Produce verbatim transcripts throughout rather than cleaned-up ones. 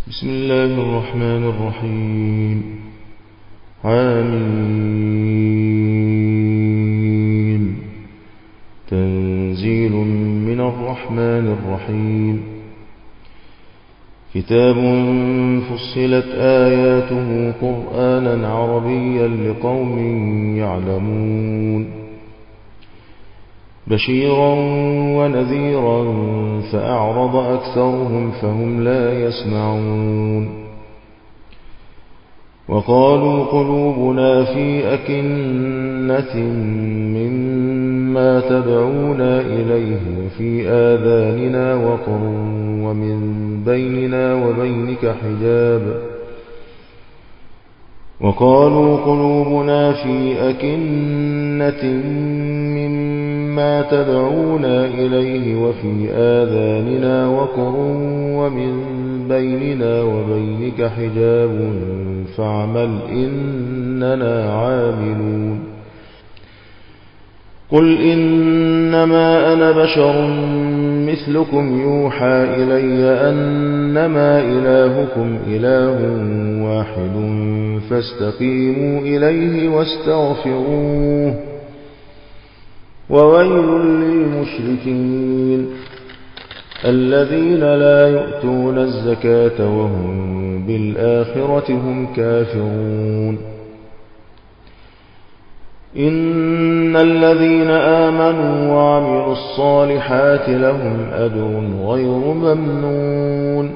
بسم الله الرحمن الرحيم. آمين. تنزيل من الرحمن الرحيم. كتاب فصلت آياته قرآنا عربيا لقوم يعلمون بشيرا ونذيرا فأعرض أكثرهم فهم لا يسمعون وقالوا قلوبنا في أكنة مما تدعونا إليه وفي آذاننا وقر ومن بيننا وبينك حجاب وقالوا قلوبنا في أكنة مما تدعونا إليه وفي آذاننا وقر ومن بيننا وبينك حجاب فاعمل إننا عاملون قل إنما أنا بشر مثلكم يوحى إلي أنما إلهكم إله واحد فاستقيموا إليه واستغفروه وويل للمشركين الذين لا يؤتون الزكاة وهم بالآخرة هم كافرون إن الذين آمنوا وعملوا الصالحات لهم أجر غير ممنون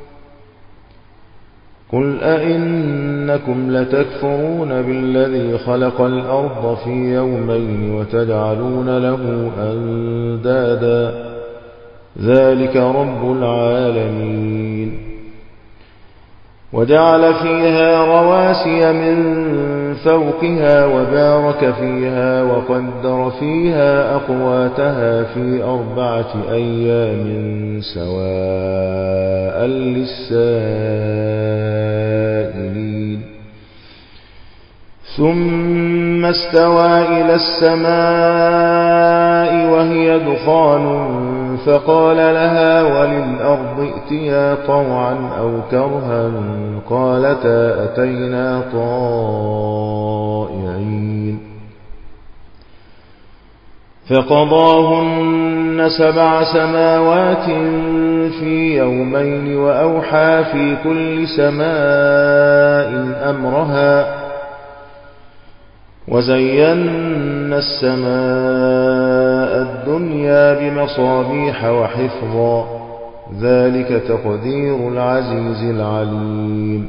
قل أئنكم لتكفرون بالذي خلق الأرض في يومين وتجعلون له أندادا ذلك رب العالمين وجعل فيها رواسي من فوقها وبارك فيها وقدر فيها أقواتها في أربعة أيام سواء للسائلين ثم استوى إلى السماء وهي دخان فقال لها وللأرض ائتيا طوعا أو كرها قالتا أتينا طائعين فقضاهن سبع سماوات في يومين وأوحى في كل سماء أمرها وزينا السماء الدنيا بمصابيح وحفظا ذلك تقدير العزيز العليم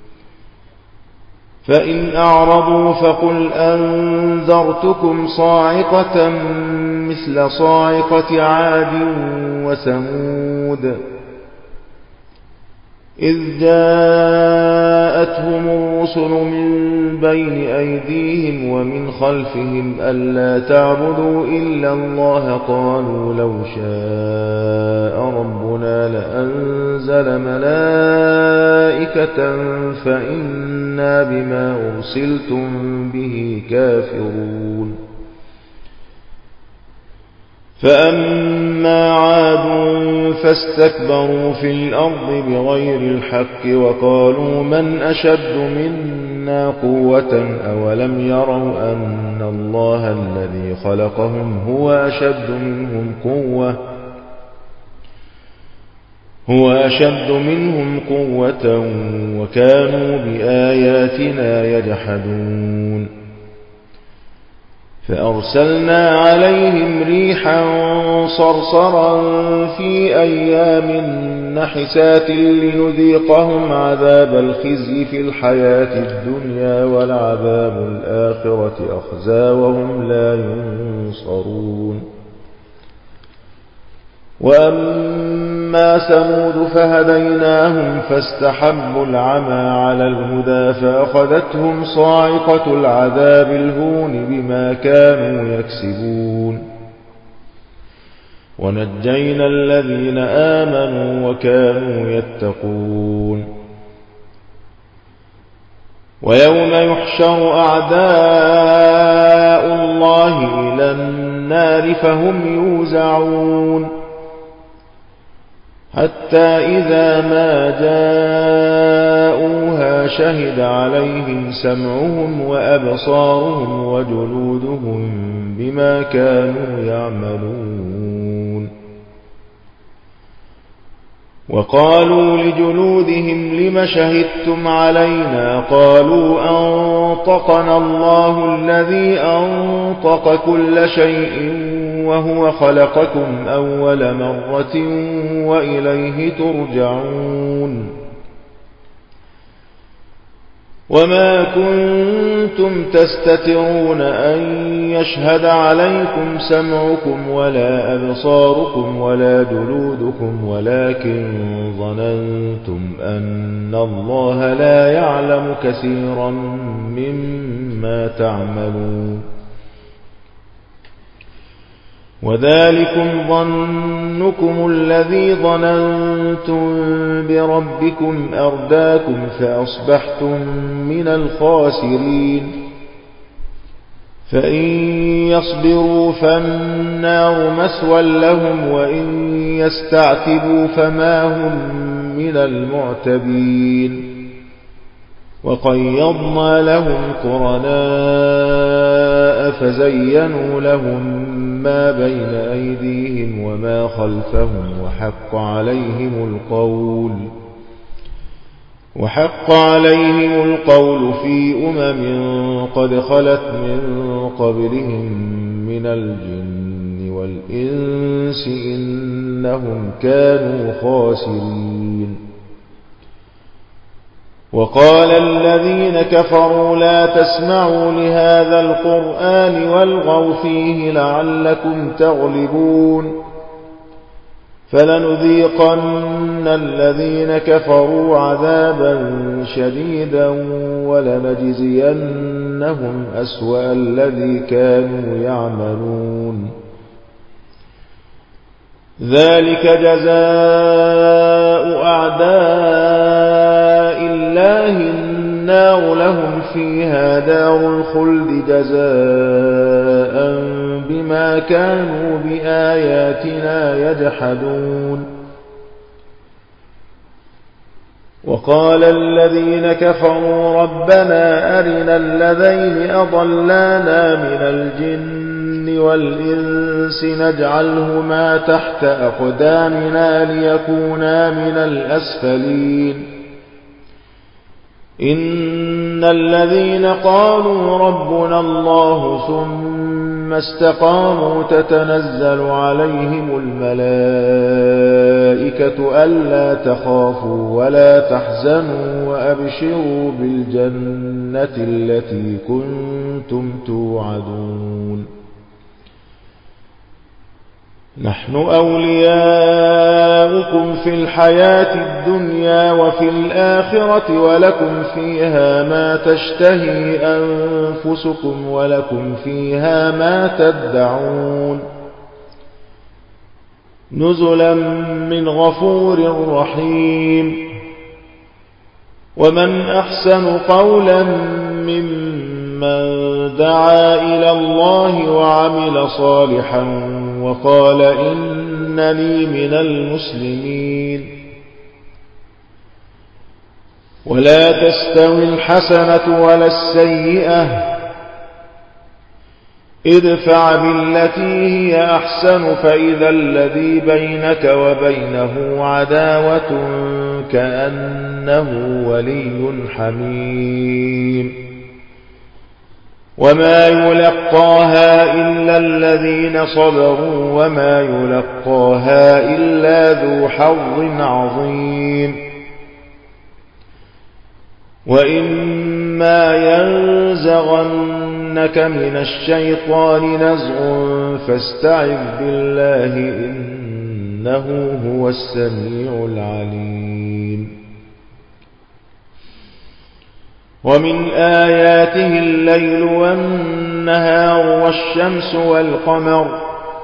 فإن أعرضوا فقل أنذرتكم صاعقة مثل صاعقة عاد وثمود إذ جاءتهم الرسل من بين أيديهم ومن خلفهم ألا تعبدوا إلا الله قالوا لو شاء ربنا لأنزل ملائكة فإنا بما أرسلتم به كافرون فأما عاد فاستكبروا في الأرض بغير الحق وقالوا من أشد منا قوة أولم يروا أن الله الذي خلقهم هو أشد منهم قوة هو أشد منهم قوة وكانوا بآياتنا يجحدون فأرسلنا عليهم ريحا صرصرا في أيام نحسات لنذيقهم عذاب الخزي في الحياة الدنيا ولعذاب الآخرة أخزى وهم لا ينصرون وأما ثمود فهديناهم فاستحبوا العمى على الهدى فأخذتهم صاعقة العذاب الهون بما كانوا يكسبون ونجينا الذين آمنوا وكانوا يتقون ويوم يحشر أعداء الله إلى النار فهم يوزعون حتى إذا ما جاءوها شهد عليهم سمعهم وأبصارهم وجلودهم بما كانوا يعملون. وقالوا لجلودهم لم شهدتم علينا؟ قالوا أنطقنا الله الذي أنطق كل شيء وهو خلقكم أول مرة وإليه ترجعون. وما كنتم تستترون أن يشهد عليكم سمعكم ولا أبصاركم ولا جلودكم ولكن ظننتم أن الله لا يعلم كثيرا مما تعملون. وذلكم ظنكم الذي ظننتم بربكم أرداكم فأصبحتم من الخاسرين. فإن يصبروا فالنار مثوى لهم وإن يستعتبوا فما هم من المعتبين. وقيضنا لهم قرناء فزينوا لهم ما بين أيديهم وما خلفهم وحق عليهم القول وحق عليهم القول في أمم قد خلت من قبلهم من الجن والإنس إنهم كانوا خاسرين. وقال الذين كفروا لا تسمعوا لهذا القرآن والغوا فيه لعلكم تغلبون. فلنذيقن الذين كفروا عذابا شديدا ولنجزينهم أسوأ الذي كانوا يعملون. ذلك جزاء أعداء الله النار لهم فيها دار الخلد جزاء بما كانوا بآياتنا يجحدون. وقال الذين كفروا ربنا أرنا الذين أضلانا من الجن والإنس نجعلهما تحت أقدامنا ليكونا من الأسفلين. إن الذين قالوا ربنا الله ثم استقاموا تتنزل عليهم الملائكة ألا تخافوا ولا تحزنوا وأبشروا بالجنة التي كنتم توعدون. نحن أولياؤكم في الحياة الدنيا وفي الآخرة ولكم فيها ما تشتهي أنفسكم ولكم فيها ما تدعون. نزلا من غفور رحيم. ومن أحسن قولا ممن دعا إلى الله وعمل صالحا وقال إنني من المسلمين. ولا تستوي الحسنة ولا السيئة ادفع بالتي هي أحسن فإذا الذي بينك وبينه عداوة كأنه ولي حميم. وما يلقاها إلا الذين صبروا وما يلقاها إلا ذو حظ عظيم. وإما ينزغنك من الشيطان نزغ فاستعذ بالله إنه هو السميع العليم. ومن آياته الليل والنهار والشمس والقمر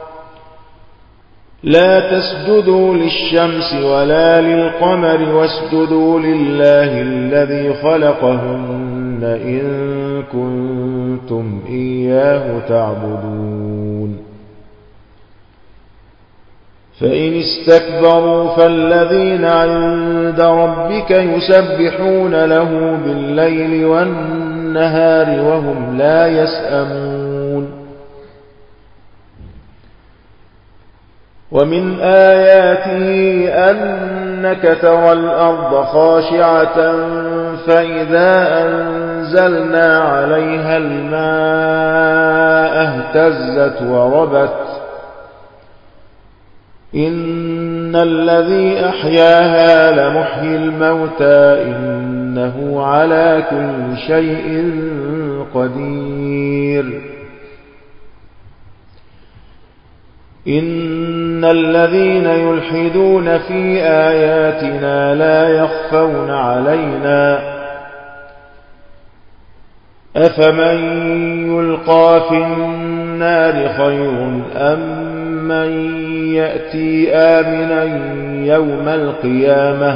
لا تسجدوا للشمس ولا للقمر واسجدوا لله الذي خلقهن إن كنتم إياه تعبدون. فإن استكبروا فالذين عند ربك يسبحون له بالليل والنهار وهم لا يسأمون ومن آياته أنك ترى الأرض خاشعة فإذا أنزلنا عليها الماء اهتزت وربت إن الذي أحياها لمحيي الموتى إنه على كل شيء قدير إن الذين يلحدون في آياتنا لا يخفون علينا أفمن يلقى في النار خير أم من يأتي آمنا يوم القيامة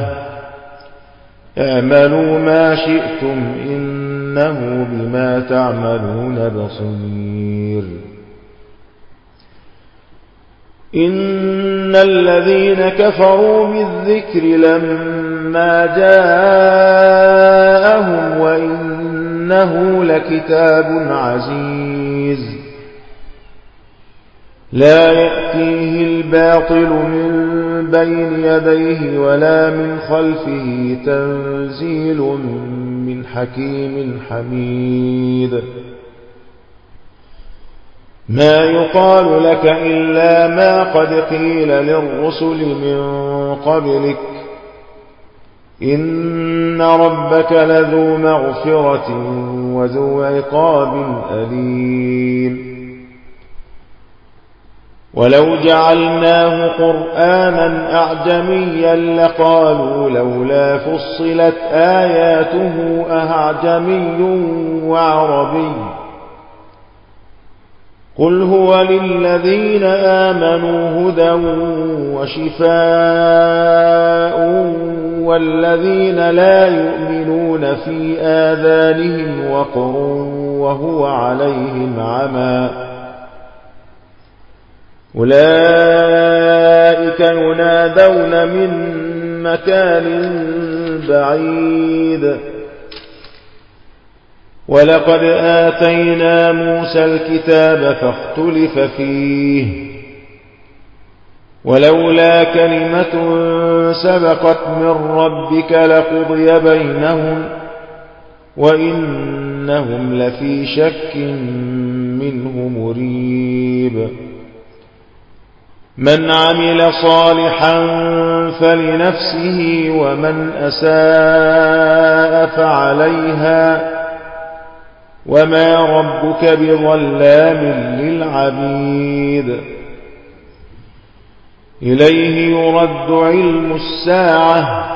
اعملوا ما شئتم إنه بما تعملون بصير إن الذين كفروا بالذكر لما جاءهم وإنه لكتاب عزيز لا يأتيه الباطل من بين يديه ولا من خلفه تنزيل من حكيم حميد ما يقال لك إلا ما قد قيل للرسل من قبلك إن ربك لذو مغفرة وذو عقاب أليم ولو جعلناه قرآنا أعجميا لقالوا لولا فصلت آياته أعجمي وعربي قل هو للذين آمنوا هدى وشفاء والذين لا يؤمنون في آذانهم وقر وهو عليهم عمى أولئك ينادون من مكان بعيد ولقد آتينا موسى الكتاب فاختلف فيه ولولا كلمة سبقت من ربك لقضي بينهم وإنهم لفي شك منه مريب من عمل صالحا فلنفسه ومن أساء فعليها وما ربك بظلام للعبيد إليه يرد علم الساعة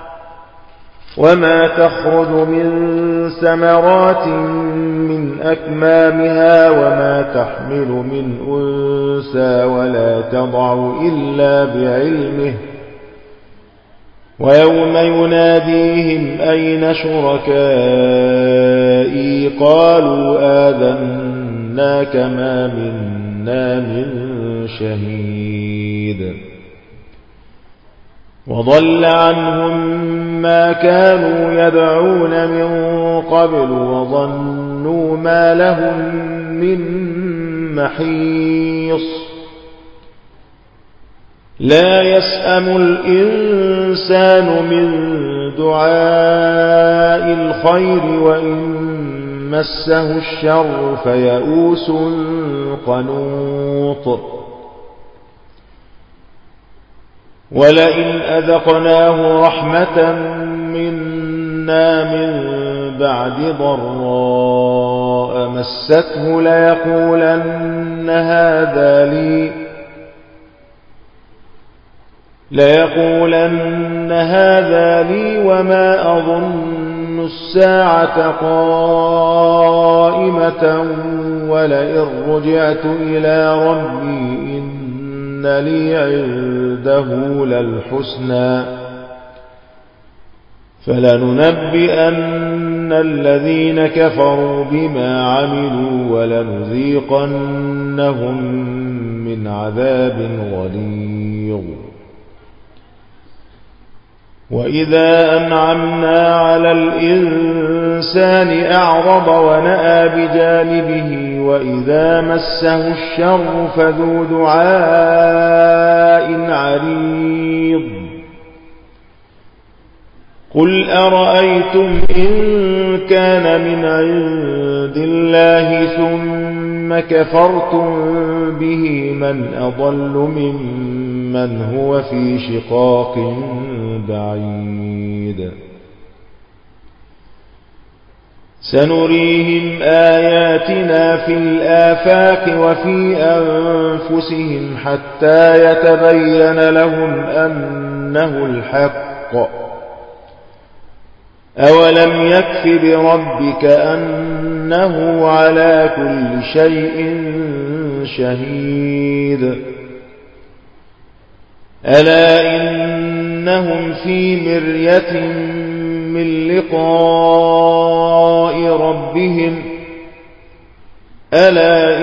وما تخرج من ثمرات من أكمامها وما تحمل من أنثى ولا تضع إلا بعلمه ويوم يناديهم أين شركائي قالوا آذناك ما منا من شهيد وضل عنهم ما كانوا يدعون من قبل وظنوا ما لهم من محيص لا يسأم الإنسان من دعاء الخير وإن مسه الشر فيئوس قنوط ولئن أذقناه رحمة منا من بعد ضراء مسته ليقولن هذا لي ليقولن هذا لي وما أظن الساعة قائمة ولئن رجعت إلى ربي إن لي عنده للحسنى فلننبئن الذين كفروا بما عملوا ولنذيقنهم من عذاب غليظ بصير وإذا أنعمنا على الإنسان أعرض ونأى بجانبه وإذا مسه الشر فذو دعاء عريض قل أرأيتم إن كان من عند الله ثم كفرتم به من أضل ممن هو في شقاق بعيد سنريهم آياتنا في الآفاق وفي أنفسهم حتى يتبين لهم أنه الحق أولم يكف بربك أنه على كل شيء شهيد ألا إنهم في مرية من لقاء ربهم ألا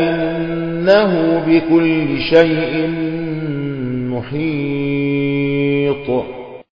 إنه بكل شيء محيط